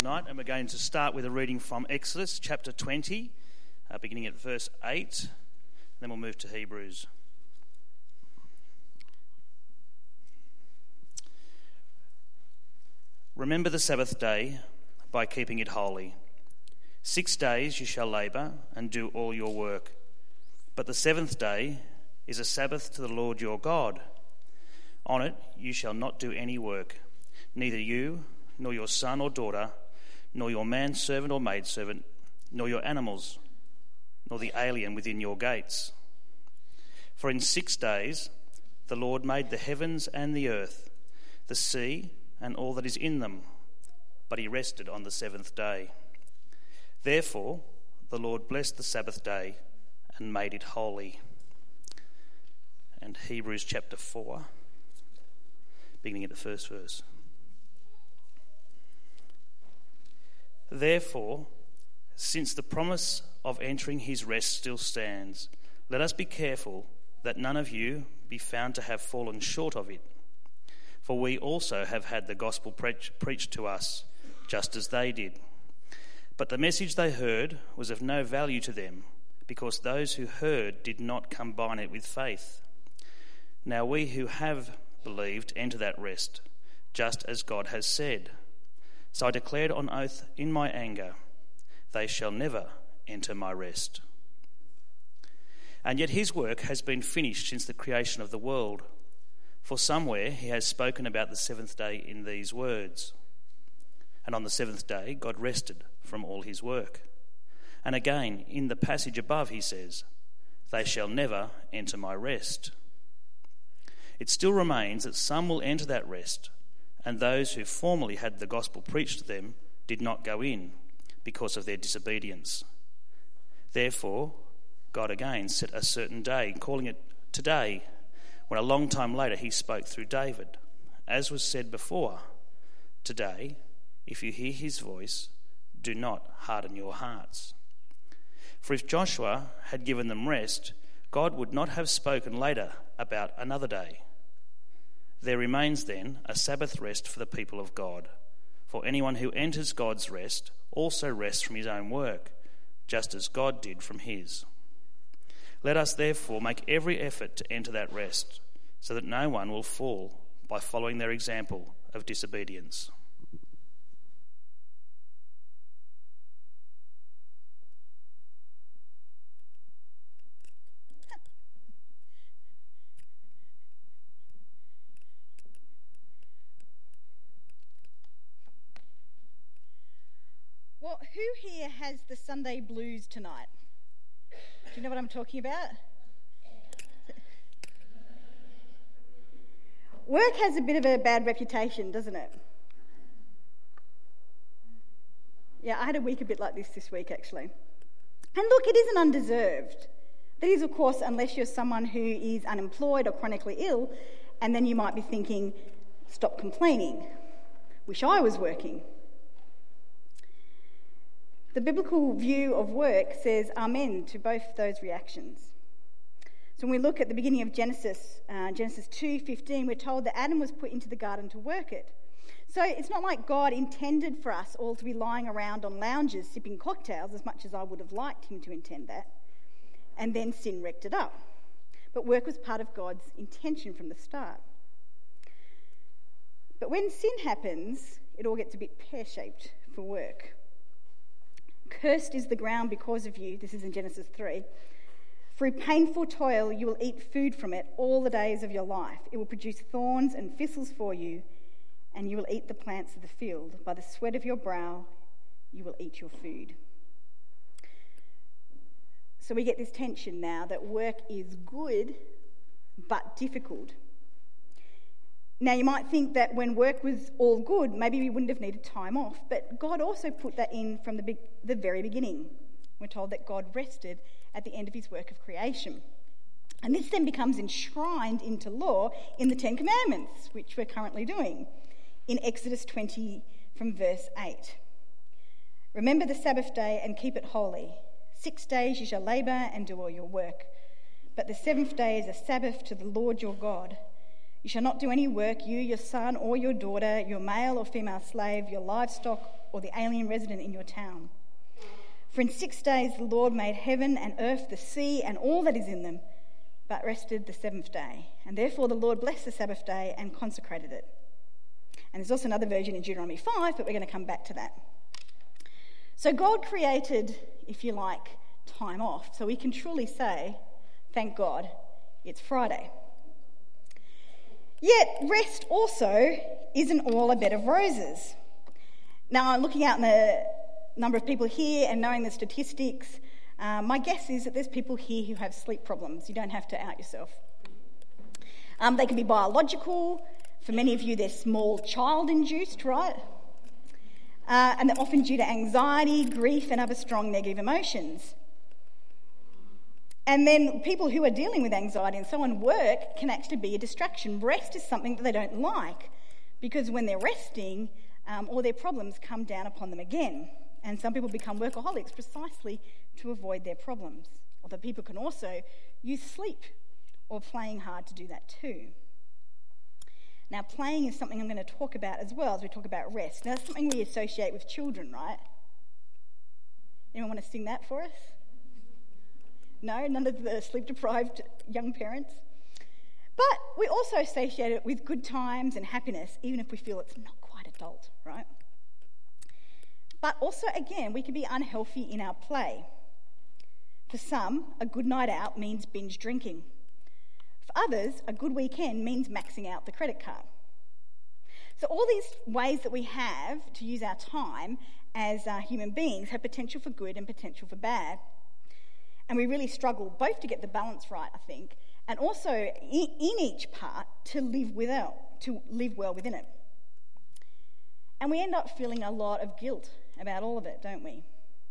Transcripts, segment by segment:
tonight, and we're going to start with a reading from Exodus chapter 20, beginning at verse 8, then we'll move to Hebrews. Remember the Sabbath day by keeping it holy. 6 days you shall labour and do all your work, but the seventh day is a Sabbath to the Lord your God. On it you shall not do any work, neither you, nor your son or daughter, nor your manservant or maidservant, nor your animals, nor the alien within your gates. For in 6 days the Lord made the heavens and the earth, the sea and all that is in them, but he rested on the seventh day. Therefore the Lord blessed the Sabbath day and made it holy. And Hebrews chapter 4, beginning at the first verse. Therefore, since the promise of entering his rest still stands, let us be careful that none of you be found to have fallen short of it. For we also have had the gospel preached to us, just as they did. But the message they heard was of no value to them, because those who heard did not combine it with faith. Now we who have believed enter that rest, just as God has said. So I declared on oath in my anger, they shall never enter my rest. And yet his work has been finished since the creation of the world. For somewhere he has spoken about the seventh day in these words. And on the seventh day God rested from all his work. And again, in the passage above he says, they shall never enter my rest. It still remains that some will enter that rest, and those who formerly had the gospel preached to them did not go in because of their disobedience. Therefore, God again set a certain day, calling it today, when a long time later he spoke through David. As was said before, today, if you hear his voice, do not harden your hearts. For if Joshua had given them rest, God would not have spoken later about another day. There remains then a Sabbath rest for the people of God. For anyone who enters God's rest also rests from his own work, just as God did from his. Let us therefore make every effort to enter that rest, so that no one will fall by following their example of disobedience. Well, who here has the Sunday blues tonight? Do you know what I'm talking about? Work has a bit of a bad reputation, doesn't it? Yeah, I had a week a bit like this week, actually. And look, it isn't undeserved. That is, of course, unless you're someone who is unemployed or chronically ill, and then you might be thinking, stop complaining. Wish I was working. The biblical view of work says amen to both those reactions. So when we look at the beginning of Genesis 2:15, we're told that Adam was put into the garden to work it. So it's not like God intended for us all to be lying around on lounges sipping cocktails, as much as I would have liked him to intend that, and then sin wrecked it up. But work was part of God's intention from the start. But when sin happens, it all gets a bit pear-shaped for work. Cursed is the ground because of you, this is in Genesis 3. Through painful toil you will eat food from it all the days of your life. It will produce thorns and thistles for you, and you will eat the plants of the field. By the sweat of your brow you will eat your food. So we get this tension now that work is good but difficult. Now, you might think that when work was all good, maybe we wouldn't have needed time off, but God also put that in from the very beginning. We're told that God rested at the end of his work of creation. And this then becomes enshrined into law in the Ten Commandments, which we're currently doing, in Exodus 20 from verse 8. Remember the Sabbath day and keep it holy. 6 days you shall labour and do all your work, but the seventh day is a Sabbath to the Lord your God. You shall not do any work, you, your son or your daughter, your male or female slave, your livestock, or the alien resident in your town. For in 6 days the Lord made heaven and earth, the sea, and all that is in them, but rested the seventh day. And therefore the Lord blessed the Sabbath day and consecrated it. And there's also another version in Deuteronomy 5, but we're going to come back to that. So God created, if you like, time off, so we can truly say, thank God, it's Friday. Yet rest also isn't all a bed of roses. Now, looking out in the number of people here and knowing the statistics, my guess is that there's people here who have sleep problems. You don't have to out yourself. They can be biological. For many of you, they're small child-induced, right? And they're often due to anxiety, grief, and other strong negative emotions. And then people who are dealing with anxiety and so on, work can actually be a distraction. Rest is something that they don't like, because when they're resting, all their problems come down upon them again. And some people become workaholics precisely to avoid their problems. Although people can also use sleep or playing hard to do that too. Now, playing is something I'm going to talk about as well as we talk about rest. Now, that's something we associate with children, right? Anyone want to sing that for us? No? None of the sleep-deprived young parents? But we also associate it with good times and happiness, even if we feel it's not quite adult, right? But also, again, we can be unhealthy in our play. For some, a good night out means binge drinking. For others, a good weekend means maxing out the credit card. So all these ways that we have to use our time as human beings have potential for good and potential for bad. And we really struggle both to get the balance right, I think, and also in each part to live well within it. And we end up feeling a lot of guilt about all of it, don't we?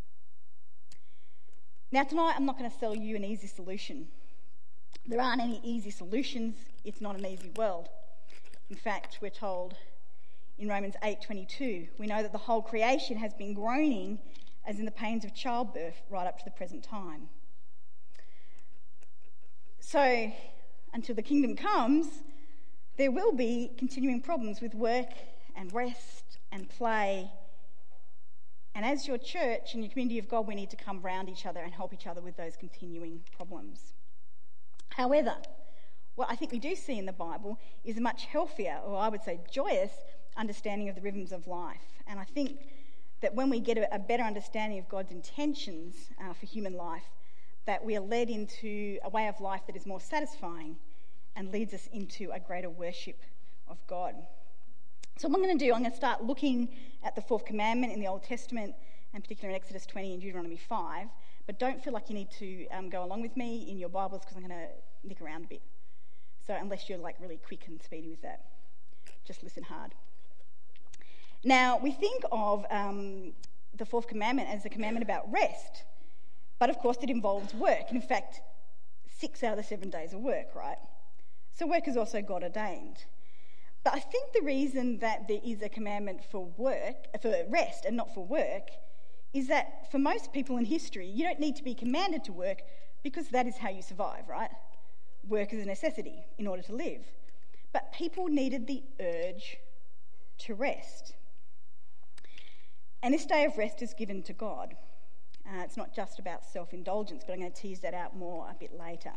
Now, tonight I'm not going to sell you an easy solution. There aren't any easy solutions. It's not an easy world. In fact, we're told in Romans 8:22, we know that the whole creation has been groaning as in the pains of childbirth right up to the present time. So, until the kingdom comes, there will be continuing problems with work and rest and play. And as your church and your community of God, we need to come round each other and help each other with those continuing problems. However, what I think we do see in the Bible is a much healthier, or I would say joyous, understanding of the rhythms of life. And I think that when we get a better understanding of God's intentions for human life, that we are led into a way of life that is more satisfying and leads us into a greater worship of God. So what I'm going to do, I'm going to start looking at the fourth commandment in the Old Testament, and particularly in Exodus 20 and Deuteronomy 5. But don't feel like you need to go along with me in your Bibles, because I'm going to nick around a bit. So unless you're like really quick and speedy with that, just listen hard. Now, we think of the fourth commandment as a commandment about rest, but of course it involves work. And in fact, 6 out of the 7 days of work, right? So work is also God ordained. But I think the reason that there is a commandment for rest and not for work, is that for most people in history, you don't need to be commanded to work because that is how you survive, right? Work is a necessity in order to live. But people needed the urge to rest. And this day of rest is given to God. It's not just about self-indulgence, but I'm going to tease that out more a bit later.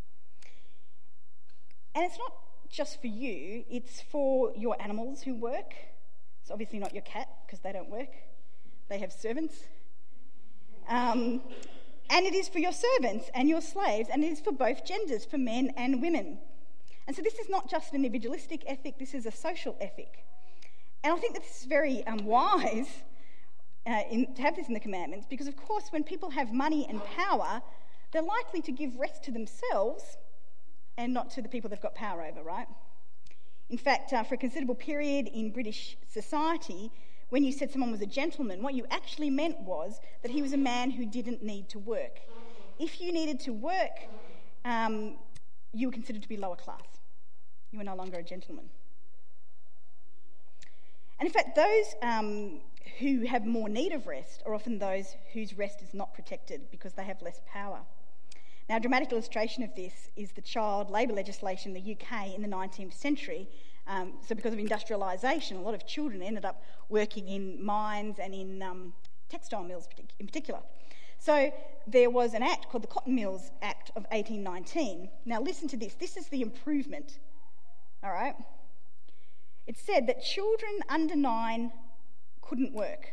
And it's not just for you, it's for your animals who work. It's obviously not your cat, because they don't work. They have servants. And it is for your servants and your slaves, and it is for both genders, for men and women. And so this is not just an individualistic ethic, this is a social ethic. And I think that this is very wise to have this in the commandments, because of course when people have money and power, they're likely to give rest to themselves and not to the people they've got power over, right? In fact, for a considerable period in British society, when you said someone was a gentleman, what you actually meant was that he was a man who didn't need to work. If you needed to work, you were considered to be lower class. You were no longer a gentleman. And in fact, those who have more need of rest are often those whose rest is not protected because they have less power. Now, a dramatic illustration of this is the child labour legislation in the UK in the 19th century. So because of industrialisation, a lot of children ended up working in mines and in textile mills in particular. So there was an act called the Cotton Mills Act of 1819. Now listen to this. This is the improvement. All right? It said that children under 9 couldn't work.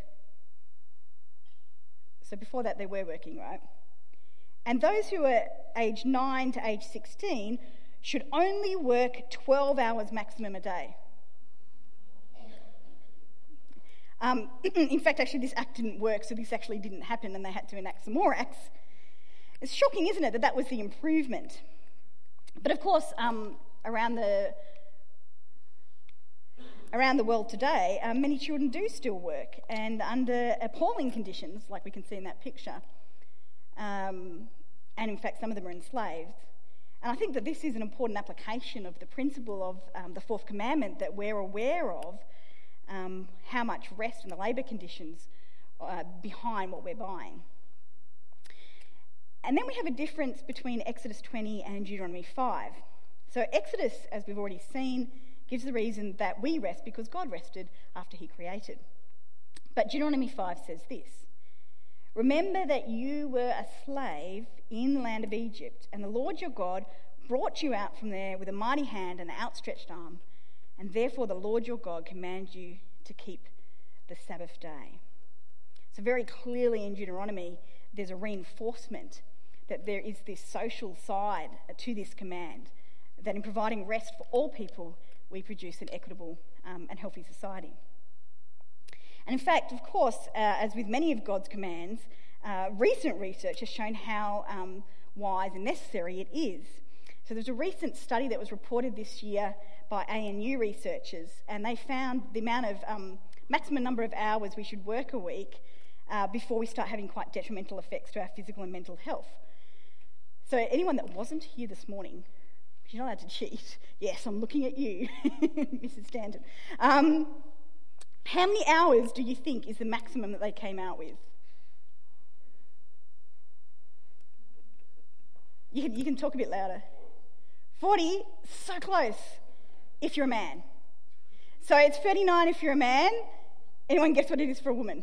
So before that, they were working, right? And those who were age 9 to age 16 should only work 12 hours maximum a day. In fact, actually, this act didn't work, so this actually didn't happen, and they had to enact some more acts. It's shocking, isn't it, that that was the improvement? But of course, around the world today, many children do still work, and under appalling conditions, like we can see in that picture. And in fact, some of them are enslaved. And I think that this is an important application of the principle of the fourth commandment, that we're aware of how much rest and the labour conditions behind what we're buying. And then we have a difference between Exodus 20 and Deuteronomy 5. So Exodus, as we've already seen, gives the reason that we rest because God rested after he created. But Deuteronomy 5 says this: "Remember that you were a slave in the land of Egypt, and the Lord your God brought you out from there with a mighty hand and an outstretched arm, and therefore the Lord your God commands you to keep the Sabbath day." So very clearly in Deuteronomy, there's a reinforcement that there is this social side to this command, that in providing rest for all people, we produce an equitable and healthy society. And in fact, of course, as with many of God's commands, recent research has shown how wise and necessary it is. So there's a recent study that was reported this year by ANU researchers, and they found the amount of maximum number of hours we should work a week before we start having quite detrimental effects to our physical and mental health. So anyone that wasn't here this morning, you're not allowed to cheat. Yes, I'm looking at you, Mrs. Stanton. How many hours do you think is the maximum that they came out with? You can talk a bit louder. 40, so close, if you're a man. So it's 39 if you're a man. Anyone guess what it is for a woman?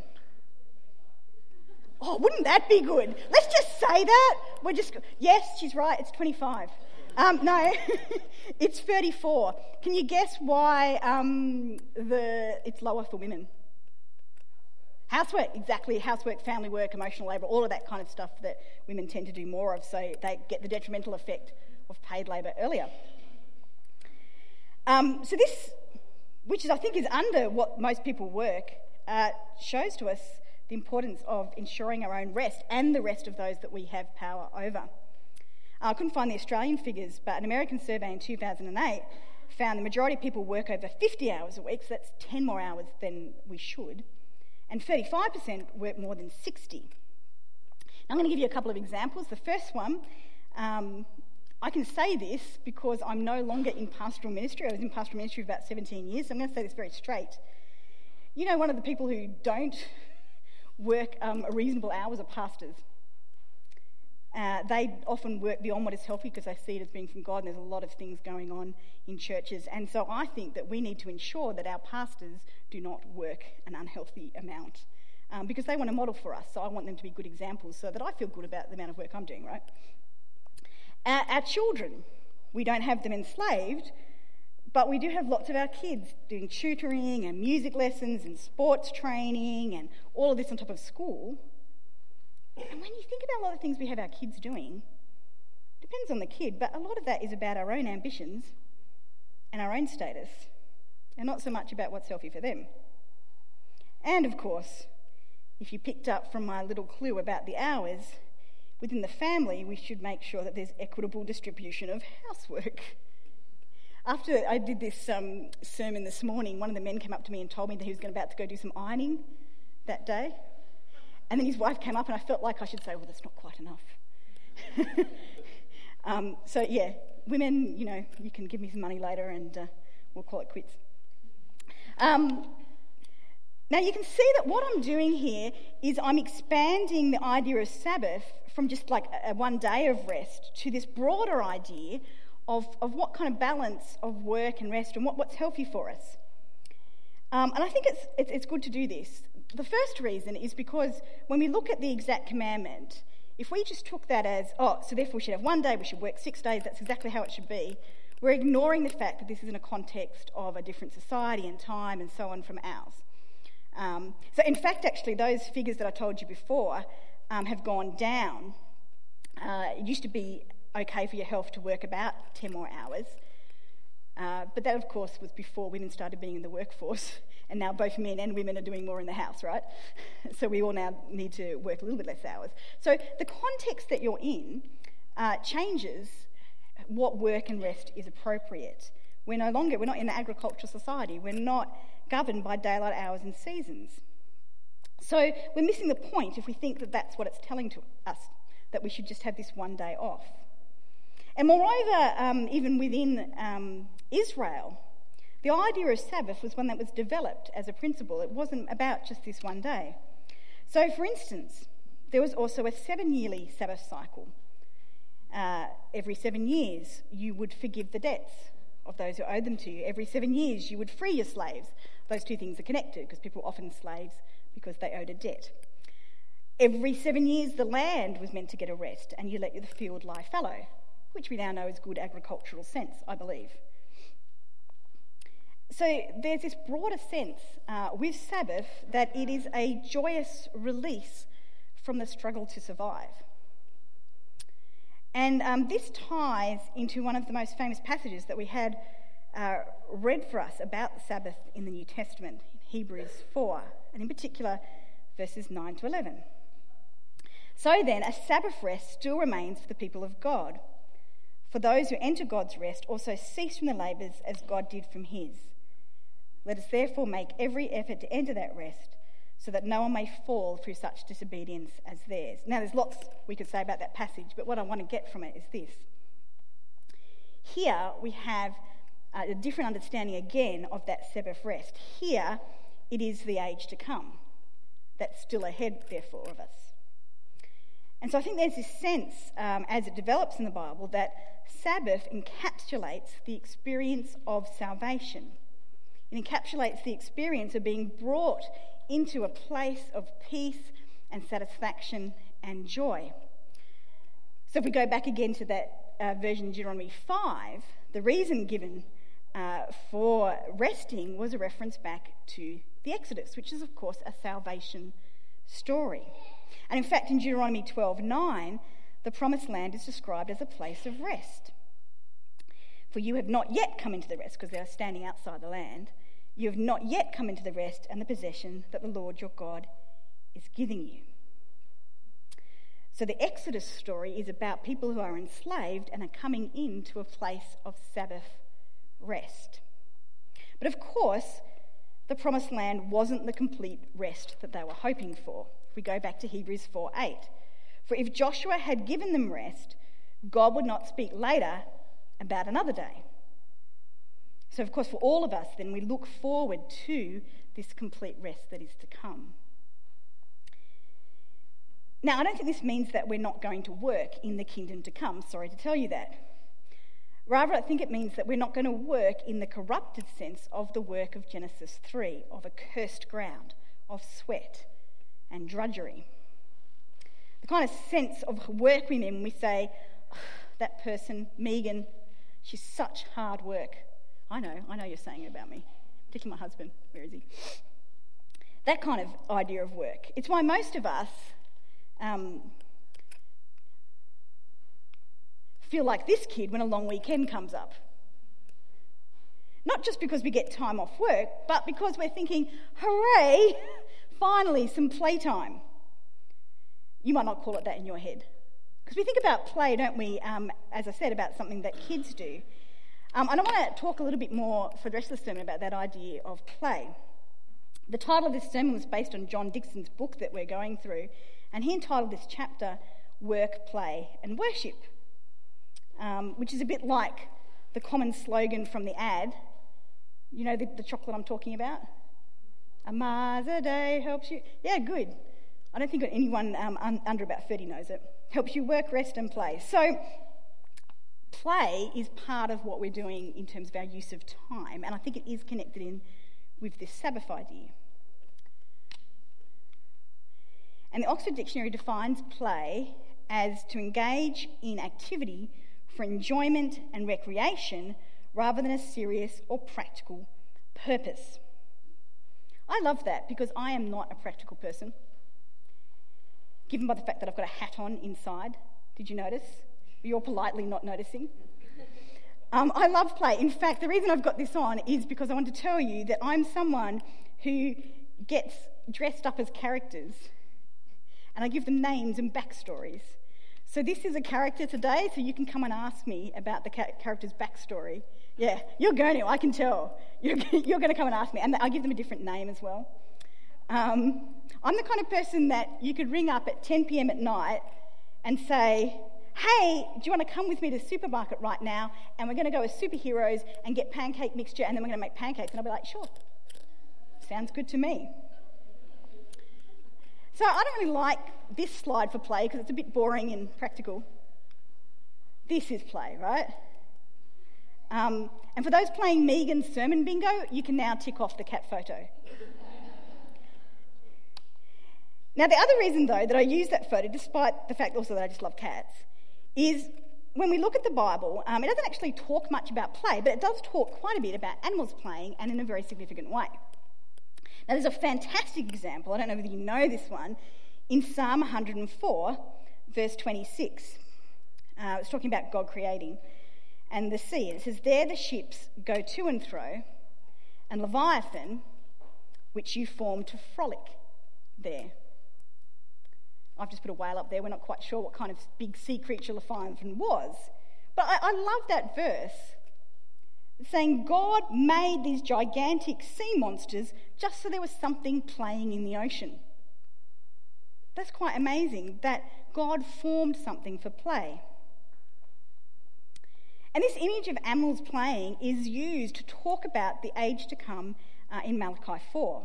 Oh, wouldn't that be good? Let's just say that. Yes, she's right, it's 25. No, it's 34. Can you guess why it's lower for women? Housework, exactly. Housework, family work, emotional labour, all of that kind of stuff that women tend to do more of, so they get the detrimental effect of paid labour earlier. So this, which I think is under what most people work, shows to us the importance of ensuring our own rest and the rest of those that we have power over. I couldn't find the Australian figures, but an American survey in 2008 found the majority of people work over 50 hours a week, so that's 10 more hours than we should, and 35% work more than 60. Now, I'm going to give you a couple of examples. The first one, I can say this because I'm no longer in pastoral ministry. I was in pastoral ministry for about 17 years, so I'm going to say this very straight. You know, one of the people who don't work reasonable hours are pastors. They often work beyond what is healthy because they see it as being from God, and there's a lot of things going on in churches. And so I think that we need to ensure that our pastors do not work an unhealthy amount because they want to model for us. So I want them to be good examples so that I feel good about the amount of work I'm doing, right? Our children, we don't have them enslaved, but we do have lots of our kids doing tutoring and music lessons and sports training and all of this on top of school. And when you think about a lot of things we have our kids doing, it depends on the kid, but a lot of that is about our own ambitions and our own status, and not so much about what's healthy for them. And of course, if you picked up from my little clue about the hours, within the family we should make sure that there's equitable distribution of housework. After I did this sermon this morning, one of the men came up to me and told me that he was about to go do some ironing that day. And then his wife came up and I felt like I should say, well, that's not quite enough. So, yeah, women, you can give me some money later and we'll call it quits. Now you can see that what I'm doing here is I'm expanding the idea of Sabbath from just like a one day of rest to this broader idea of what kind of balance of work and rest and what's healthy for us. And I think it's good to do this. The first reason is because when we look at the exact commandment, if we just took that as, so therefore we should have one day, we should work 6 days, that's exactly how it should be, we're ignoring the fact that this is in a context of a different society and time and so on from ours. So in fact, actually, those figures that I told you before have gone down. It used to be okay for your health to work about 10 more hours. But that, of course, was before women started being in the workforce. And now both men and women are doing more in the house, right? So we all now need to work a little bit less hours. So the context that you're in changes what work and rest is appropriate. We're not in an agricultural society. We're not governed by daylight hours and seasons. So we're missing the point if we think that that's what it's telling to us, that we should just have this one day off. And moreover, even within Israel, the idea of Sabbath was one that was developed as a principle. It wasn't about just this one day. So, for instance, there was also a 7-yearly Sabbath cycle. Every 7 years, you would forgive the debts of those who owed them to you. Every 7 years, you would free your slaves. Those two things are connected because people were often slaves because they owed a debt. Every 7 years, the land was meant to get a rest and you let the field lie fallow, which we now know is good agricultural sense, I believe. So there's this broader sense with Sabbath that it is a joyous release from the struggle to survive. And this ties into one of the most famous passages that we had read for us about the Sabbath in the New Testament, Hebrews 4, and in particular verses 9 to 11. So then, a Sabbath rest still remains for the people of God. For those who enter God's rest also cease from their labours as God did from his. Let us therefore make every effort to enter that rest, so that no one may fall through such disobedience as theirs. Now, there's lots we could say about that passage, but what I want to get from it is this. Here we have a different understanding again of that Sabbath rest. Here it is the age to come that's still ahead, therefore, of us. And so I think there's this sense, as it develops in the Bible, that Sabbath encapsulates the experience of salvation. It encapsulates the experience of being brought into a place of peace and satisfaction and joy. So if we go back again to that version in Deuteronomy 5, the reason given for resting was a reference back to the Exodus, which is, of course, a salvation story. And in fact, in Deuteronomy 12:9, the promised land is described as a place of rest. For you have not yet come into the rest, because they are standing outside the land. You have not yet come into the rest and the possession that the Lord your God is giving you. So the Exodus story is about people who are enslaved and are coming into a place of Sabbath rest. But of course, the promised land wasn't the complete rest that they were hoping for. If we go back to Hebrews 4:8. For if Joshua had given them rest, God would not speak later about another day. So, of course, for all of us, then, we look forward to this complete rest that is to come. Now, I don't think this means that we're not going to work in the kingdom to come. Sorry to tell you that. Rather, I think it means that we're not going to work in the corrupted sense of the work of Genesis 3, of a cursed ground, of sweat and drudgery. The kind of sense of work we mean when we say, oh, that person, Megan, she's such hard work. I know you're saying it about me, particularly my husband. Where is he? That kind of idea of work. It's why most of us feel like this kid when a long weekend comes up. Not just because we get time off work, but because we're thinking, hooray, finally some playtime. You might not call it that in your head. Because we think about play, don't we, as I said, about something that kids do. And I want to talk a little bit more for the rest of the sermon about that idea of play. The title of this sermon was based on John Dixon's book that we're going through, and he entitled this chapter, Work, Play and Worship, which is a bit like the common slogan from the ad. You know the chocolate I'm talking about? A Mars a day helps you. Yeah, good. I don't think anyone under about 30 knows it. Helps you work, rest and play. So play is part of what we're doing in terms of our use of time, and I think it is connected in with this Sabbath idea. And the Oxford Dictionary defines play as to engage in activity for enjoyment and recreation rather than a serious or practical purpose. I love that because I am not a practical person, given by the fact that I've got a hat on inside. Did you notice? You're politely not noticing. I love play. In fact, the reason I've got this on is because I want to tell you that I'm someone who gets dressed up as characters and I give them names and backstories. So this is a character today, so you can come and ask me about the character's backstory. Yeah, you're going to, I can tell. You're going to come and ask me, and I give them a different name as well. I'm the kind of person that you could ring up at 10 p.m. at night and say, hey, do you want to come with me to the supermarket right now, and we're going to go as superheroes and get pancake mixture, and then we're going to make pancakes. And I'll be like, sure, sounds good to me. So I don't really like this slide for play because it's a bit boring and practical. This is play, right? And for those playing Megan's sermon bingo, you can now tick off the cat photo. Now, the other reason, though, that I use that photo, despite the fact also that I just love cats, is when we look at the Bible, it doesn't actually talk much about play, but it does talk quite a bit about animals playing, and in a very significant way. Now, there's a fantastic example, I don't know whether you know this one, in Psalm 104, verse 26. It's talking about God creating and the sea. It says, there the ships go to and fro, and Leviathan, which you formed to frolic there. I've just put a whale up there. We're not quite sure what kind of big sea creature Leviathan was. But I love that verse, saying God made these gigantic sea monsters just so there was something playing in the ocean. That's quite amazing that God formed something for play. And this image of animals playing is used to talk about the age to come in Malachi 4.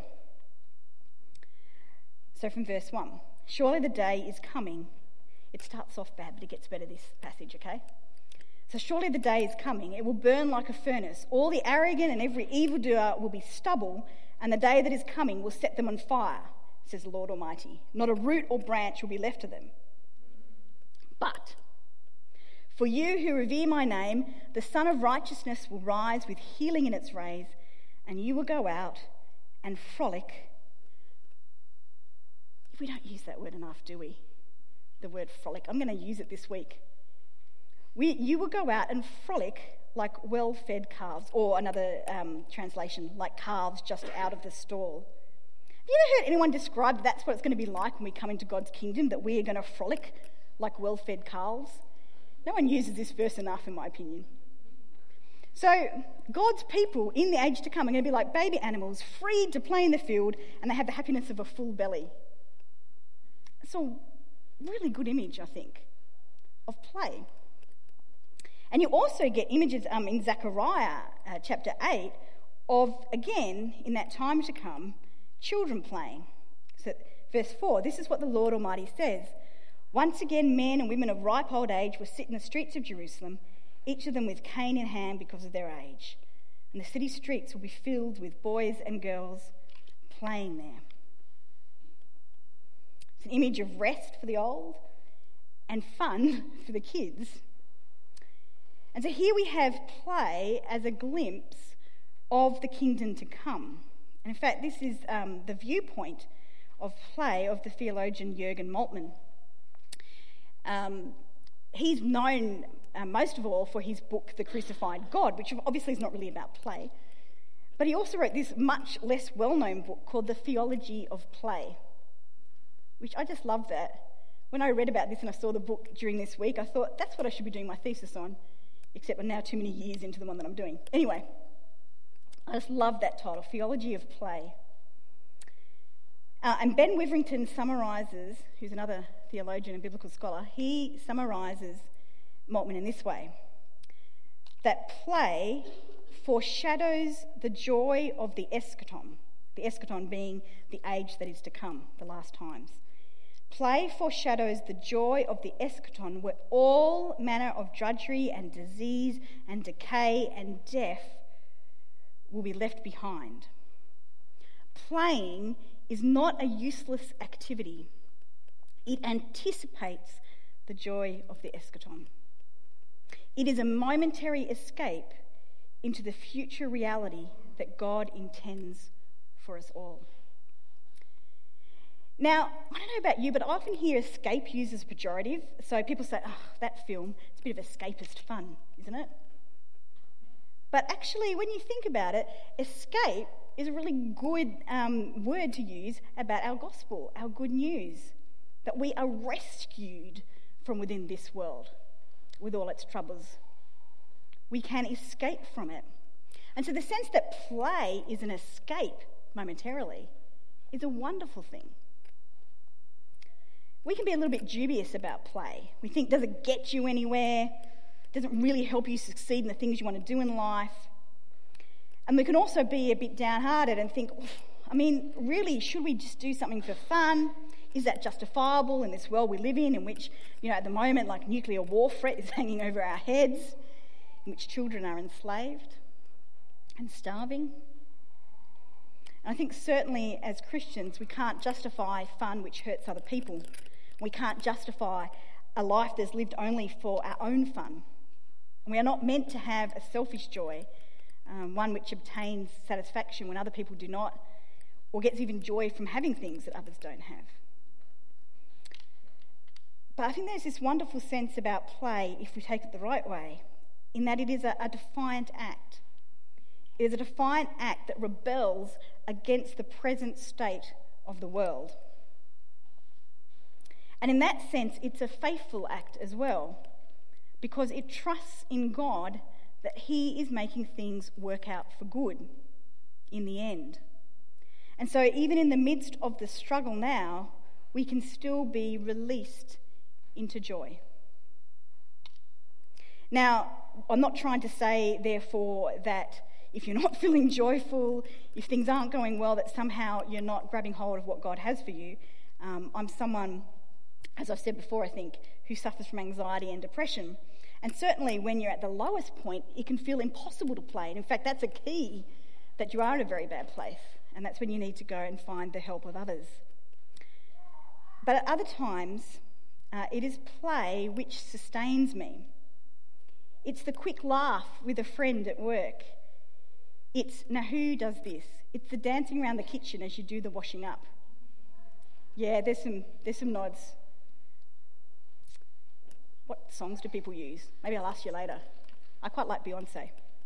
So from verse 1, surely the day is coming. It starts off bad, but it gets better, this passage, okay? So surely the day is coming. It will burn like a furnace. All the arrogant and every evildoer will be stubble, and the day that is coming will set them on fire, says the Lord Almighty. Not a root or branch will be left to them. But for you who revere my name, the Sun of Righteousness will rise with healing in its rays, and you will go out and frolic. We don't use that word enough, do we? The word frolic. I'm going to use it this week. You will go out and frolic like well-fed calves, or another translation, like calves just out of the stall. Have you ever heard anyone describe that's what it's going to be like when we come into God's kingdom, that we are going to frolic like well-fed calves? No one uses this verse enough, in my opinion. So God's people in the age to come are going to be like baby animals, freed to play in the field, and they have the happiness of a full belly. It's a really good image, I think, of play. And you also get images in Zechariah chapter 8 of, again, in that time to come, children playing. So verse 4, this is what the Lord Almighty says. Once again, men and women of ripe old age will sit in the streets of Jerusalem, each of them with cane in hand because of their age. And the city streets will be filled with boys and girls playing there. It's an image of rest for the old and fun for the kids. And so here we have play as a glimpse of the kingdom to come. And in fact, this is the viewpoint of play of the theologian Jürgen Moltmann. He's known most of all for his book, The Crucified God, which obviously is not really about play. But he also wrote this much less well-known book called The Theology of Play, which I just love that. When I read about this and I saw the book during this week, I thought, that's what I should be doing my thesis on, except we're now too many years into the one that I'm doing. Anyway, I just love that title, Theology of Play. And Ben Witherington summarises, who's another theologian and biblical scholar, he summarises Moltmann in this way, that play foreshadows the joy of the eschaton, The eschaton being the age that is to come, the last times. Play foreshadows the joy of the eschaton, where all manner of drudgery and disease and decay and death will be left behind. Playing is not a useless activity. It anticipates the joy of the eschaton. It is a momentary escape into the future reality that God intends for us all. Now, I don't know about you, but I often hear escape used as a pejorative. So people say, oh, that film, it's a bit of escapist fun, isn't it? But actually, when you think about it, escape is a really good word to use about our gospel, our good news, that we are rescued from within this world with all its troubles. We can escape from it. And so the sense that play is an escape momentarily is a wonderful thing. We can be a little bit dubious about play. We think, does it get you anywhere? Does it really help you succeed in the things you want to do in life? And we can also be a bit downhearted and think, really, should we just do something for fun? Is that justifiable in this world we live in which, at the moment, like nuclear war threat is hanging over our heads, in which children are enslaved and starving? And I think certainly as Christians, we can't justify fun which hurts other people. We can't justify a life that's lived only for our own fun. And we are not meant to have a selfish joy, one which obtains satisfaction when other people do not, or gets even joy from having things that others don't have. But I think there's this wonderful sense about play, if we take it the right way, in that it is a defiant act. It is a defiant act that rebels against the present state of the world. And in that sense, it's a faithful act as well, because it trusts in God that He is making things work out for good in the end. And so even in the midst of the struggle now, we can still be released into joy. Now, I'm not trying to say, therefore, that if you're not feeling joyful, if things aren't going well, that somehow you're not grabbing hold of what God has for you. I'm someone, as I've said before, I think, who suffers from anxiety and depression. And certainly when you're at the lowest point, it can feel impossible to play. And in fact, that's a key that you are in a very bad place. And that's when you need to go and find the help of others. But at other times, it is play which sustains me. It's the quick laugh with a friend at work. It's, now who does this? It's the dancing around the kitchen as you do the washing up. Yeah, there's some nods. What songs do people use? Maybe I'll ask you later. I quite like Beyonce.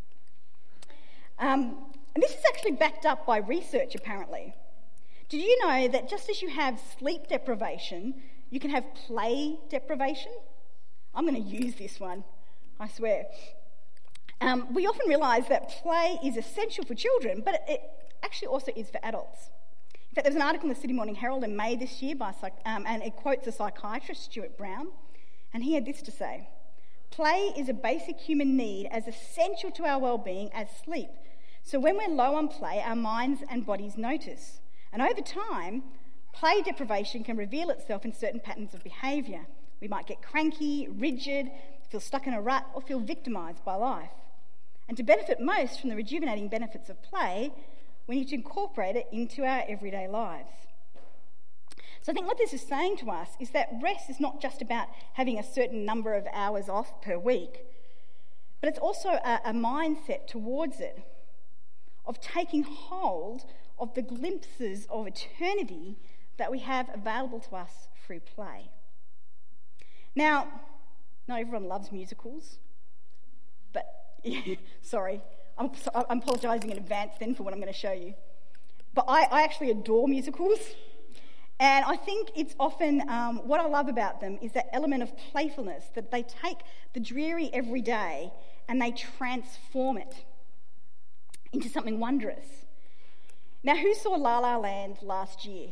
And this is actually backed up by research, apparently. Did you know that just as you have sleep deprivation, you can have play deprivation? I'm going to use this one, I swear. We often realise that play is essential for children, but it actually also is for adults. In fact, there was an article in the Sydney Morning Herald in May this year, and it quotes a psychiatrist, Stuart Brown, and he had this to say: "Play is a basic human need as essential to our well-being as sleep. So when we're low on play, our minds and bodies notice. And over time, play deprivation can reveal itself in certain patterns of behaviour. We might get cranky, rigid, feel stuck in a rut, or feel victimised by life. And to benefit most from the rejuvenating benefits of play, we need to incorporate it into our everyday lives." So I think what this is saying to us is that rest is not just about having a certain number of hours off per week, but it's also a mindset towards it, of taking hold of the glimpses of eternity that we have available to us through play. Now, not everyone loves musicals, but sorry, I'm apologising in advance then for what I'm going to show you. But I actually adore musicals, and I think it's often, what I love about them is that element of playfulness, that they take the dreary everyday and they transform it into something wondrous. Now, who saw La La Land last year?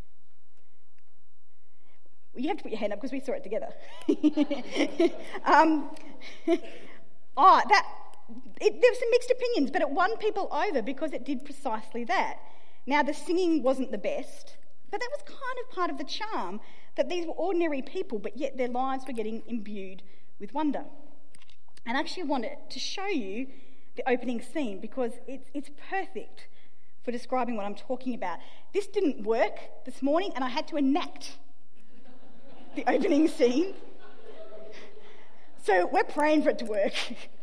Well, you have to put your hand up because we saw it together. There were some mixed opinions, but it won people over because it did precisely that. Now, the singing wasn't the best, but that was kind of part of the charm, that these were ordinary people, but yet their lives were getting imbued with wonder. And I actually wanted to show you the opening scene because it's perfect for describing what I'm talking about. This didn't work this morning, and I had to enact the opening scene. So we're praying for it to work.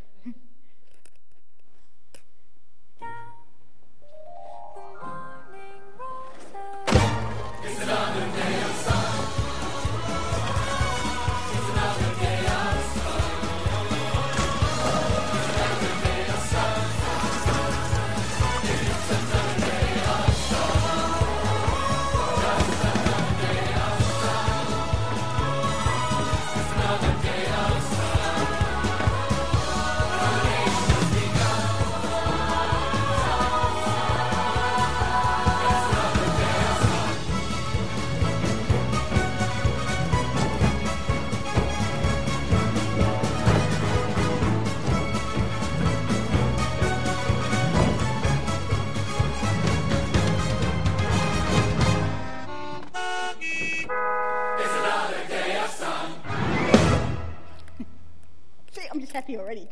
I'm just happy already.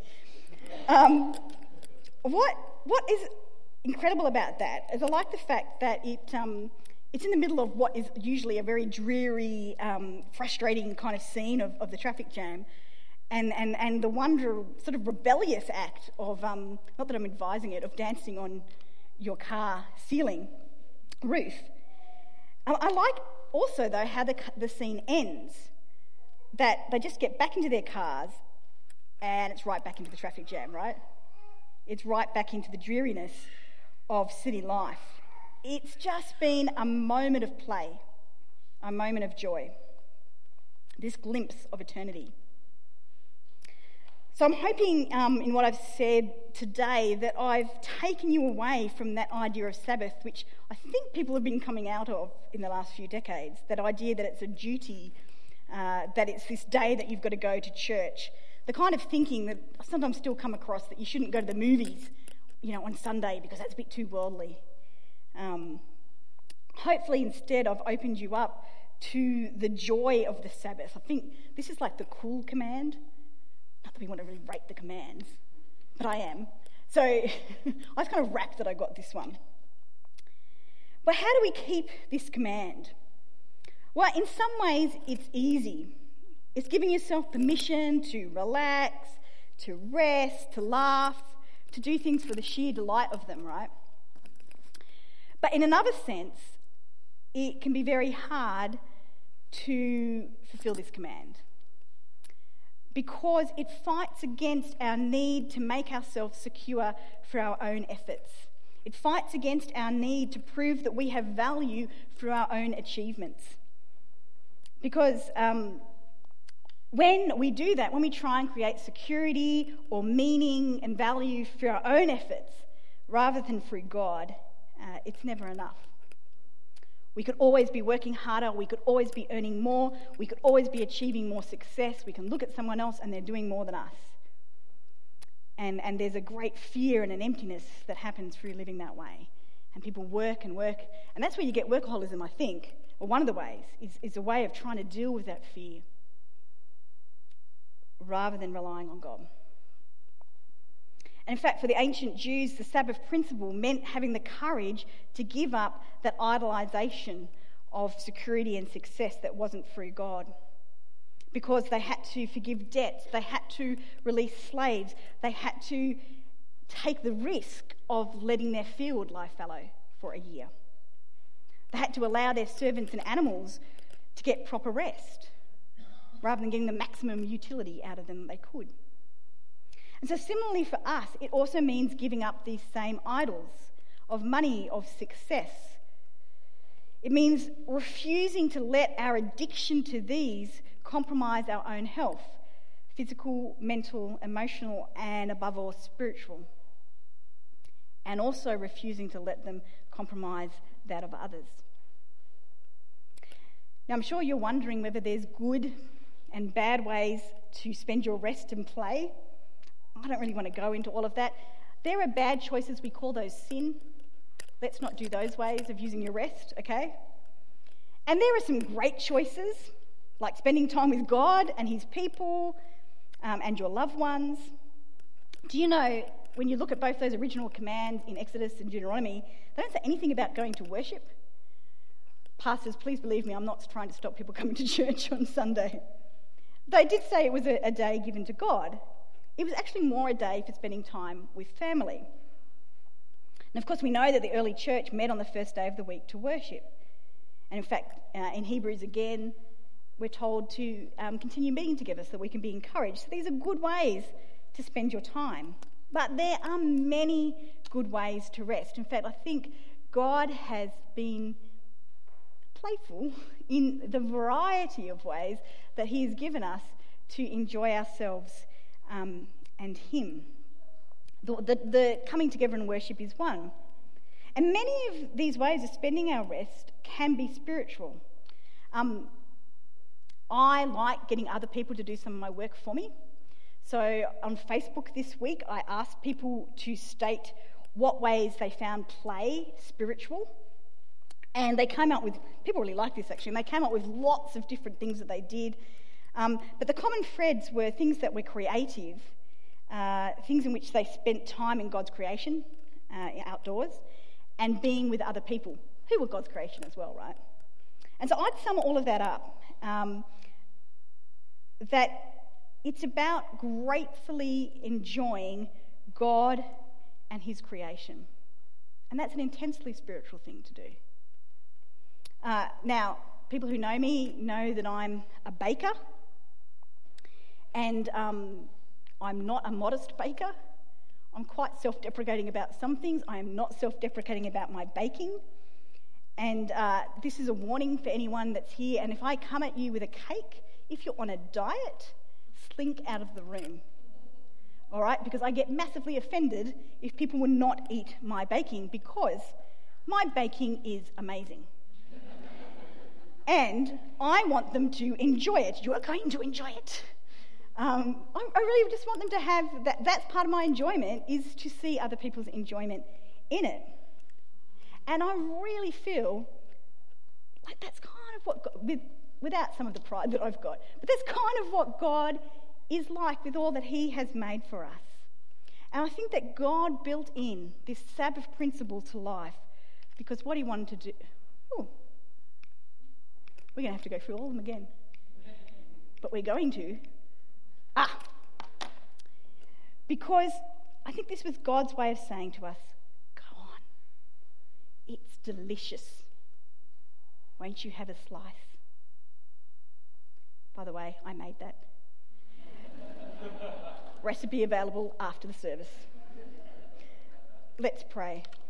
What is incredible about that is I like the fact that it's in the middle of what is usually a very dreary, frustrating kind of scene of the traffic jam, and the wonder, sort of rebellious act of, not that I'm advising it, of dancing on your car ceiling roof. I like also, though, how the scene ends, that they just get back into their cars and it's right back into the traffic jam, right? It's right back into the dreariness of city life. It's just been a moment of play, a moment of joy, this glimpse of eternity. So I'm hoping in what I've said today that I've taken you away from that idea of Sabbath, which I think people have been coming out of in the last few decades, that idea that it's a duty, that it's this day that you've got to go to church. The kind of thinking that I sometimes still come across, that you shouldn't go to the movies, on Sunday because that's a bit too worldly. Hopefully instead I've opened you up to the joy of the Sabbath. I think this is like the cool command. Not that we want to really rate the commands, but I am. So I was kind of rapt that I got this one. But how do we keep this command? Well, in some ways it's easy. It's giving yourself permission to relax, to rest, to laugh, to do things for the sheer delight of them, right? But in another sense, it can be very hard to fulfill this command because it fights against our need to make ourselves secure for our own efforts. It fights against our need to prove that we have value through our own achievements. Because when we do that, when we try and create security or meaning and value through our own efforts rather than through God, it's never enough. We could always be working harder, we could always be earning more, we could always be achieving more success. We can look at someone else and they're doing more than us. And there's a great fear and an emptiness that happens through living that way. And people work and work, and that's where you get workaholism, I think, or one of the ways, is a way of trying to deal with that fear rather than relying on God. And in fact, for the ancient Jews, the Sabbath principle meant having the courage to give up that idolization of security and success that wasn't through God. Because they had to forgive debts, they had to release slaves, they had to take the risk of letting their field lie fallow for a year. They had to allow their servants and animals to get proper rest, rather than getting the maximum utility out of them they could. And so similarly for us, it also means giving up these same idols of money, of success. It means refusing to let our addiction to these compromise our own health, physical, mental, emotional, and above all, spiritual. And also refusing to let them compromise that of others. Now, I'm sure you're wondering whether there's good and bad ways to spend your rest and play. I don't really want to go into all of that. There are bad choices, we call those sin. Let's not do those ways of using your rest, okay? And there are some great choices, like spending time with God and his people and your loved ones. Do you know, when you look at both those original commands in Exodus and Deuteronomy, they don't say anything about going to worship. Pastors, please believe me, I'm not trying to stop people coming to church on Sunday. Though it did say it was a day given to God, it was actually more a day for spending time with family. And of course, we know that the early church met on the first day of the week to worship. And in fact, in Hebrews again, we're told to continue meeting together so that we can be encouraged. So these are good ways to spend your time. But there are many good ways to rest. In fact, I think God has been playful in the variety of ways that he has given us to enjoy ourselves and him. The coming together and worship is one. And many of these ways of spending our rest can be spiritual. I like getting other people to do some of my work for me. So on Facebook this week, I asked people to state what ways they found play spiritual. And they came up with, people really like this actually, and they came up with lots of different things that they did. But the common threads were things that were creative, things in which they spent time in God's creation, outdoors, and being with other people, who were God's creation as well, right? And so I'd sum all of that up, that it's about gratefully enjoying God and his creation. And that's an intensely spiritual thing to do. Now, people who know me know that I'm a baker, and I'm not a modest baker. I'm quite self-deprecating about some things. I am not self-deprecating about my baking. And this is a warning for anyone that's here. And if I come at you with a cake, if you're on a diet, slink out of the room. All right? Because I get massively offended if people will not eat my baking, because my baking is amazing. And I want them to enjoy it. You are going to enjoy it. I really just want them to have that. That's part of my enjoyment, is to see other people's enjoyment in it. And I really feel like that's kind of what God, without some of the pride that I've got, but that's kind of what God is like with all that he has made for us. And I think that God built in this Sabbath principle to life because what he wanted to do... Ooh, we're going to have to go through all of them again. But we're going to. Because I think this was God's way of saying to us, go on. It's delicious. Won't you have a slice? By the way, I made that. Recipe available after the service. Let's pray.